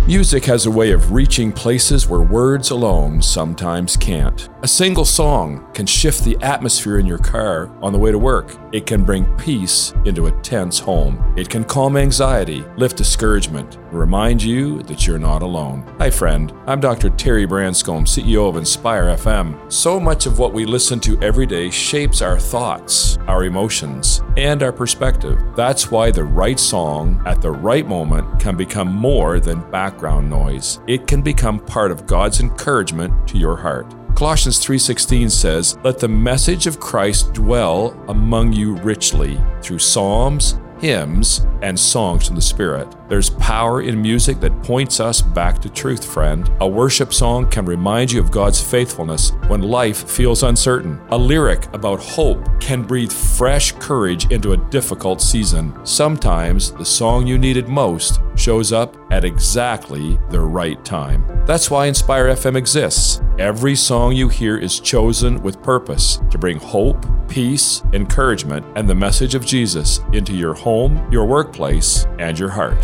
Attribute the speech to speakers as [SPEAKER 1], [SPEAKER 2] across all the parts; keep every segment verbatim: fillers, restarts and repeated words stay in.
[SPEAKER 1] Music has a way of reaching places where words alone sometimes can't. A single song can shift the atmosphere in your car on the way to work. It can bring peace into a tense home. It can calm anxiety, lift discouragement, and remind you that you're not alone. Hi friend, I'm Doctor Terry Branscombe, C E O of Inspire F M. So much of what we listen to every day shapes our thoughts, our emotions, and our perspective. That's why the right song at the right moment can become more than background noise. It can become part of God's encouragement to your heart. Colossians three sixteen says, "Let the message of Christ dwell among you richly through psalms, hymns, and songs from the Spirit." There's power in music that points us back to truth, friend. A worship song can remind you of God's faithfulness when life feels uncertain. A lyric about hope can breathe fresh courage into a difficult season. Sometimes the song you needed most shows up at exactly the right time. That's why Inspire F M exists. Every song you hear is chosen with purpose to bring hope, peace, encouragement, and the message of Jesus into your home, your workplace, and your heart.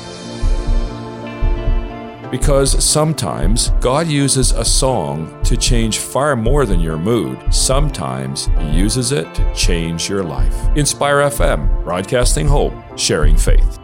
[SPEAKER 1] Because sometimes God uses a song to change far more than your mood. Sometimes He uses it to change your life. Inspire F M, broadcasting hope, sharing faith.